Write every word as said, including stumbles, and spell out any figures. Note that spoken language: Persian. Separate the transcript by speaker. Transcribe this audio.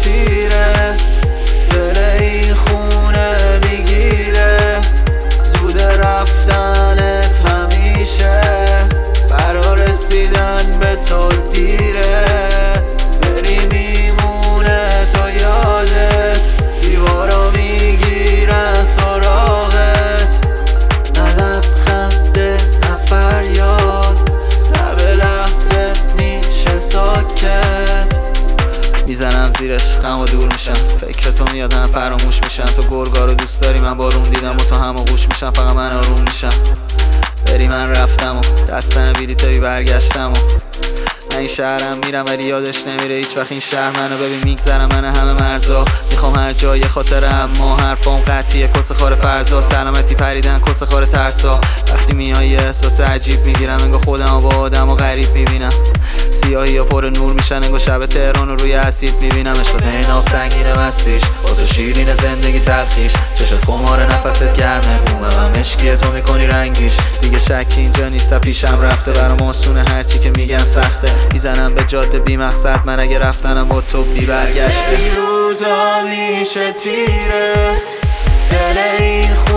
Speaker 1: تیره، دل این خونه میگیره، زود رفتنت همیشه، برا رسیدن به تو دیره، بری میمونه تا یادت، دیوارا میگیرن سراغت، نه لبخنده نه فریاد، نه به لحظه میشه ساکت. میزنم زیرش غم و دور میشم، فکر تو میاد هم فراموش میشم، تو گرگا رو دوست داری من بارون دیدم و تو هم گوش میشم، فقط من آروم میشم. بری من رفتم و دستم بلیطی برگشتم و من این شهرم میرم ولی یادش نمیره هیچ وقت این شهر منو. ببین میگذرم من همه مرزا، میخوام هر جای خاطره، اما حرفام قطعیه کس خار فرضا، سلامتی پریدن کس خار ترسا. وقتی میای یه احساس عجیب میگیرم، انگار خودمو با آدم و غریب میبینم، سیاهی یا پر نور میشن، انگار شب تهران رو روی اسید میبینم. عشق نیناف سنگینه مستیش، با تو شیرین زندگی تلخیش، چشت خمار نفست گرمه، بومه من مشکیه تو میکنی رنگیش، دیگه شکی اینجا نیست پیشم رفته، برام آسونه هرچی که میگن سخته، میزنم به جاده بی مقصد، من اگه رفتنم با تو بی برگشته. این روزا میشه تیره، دل این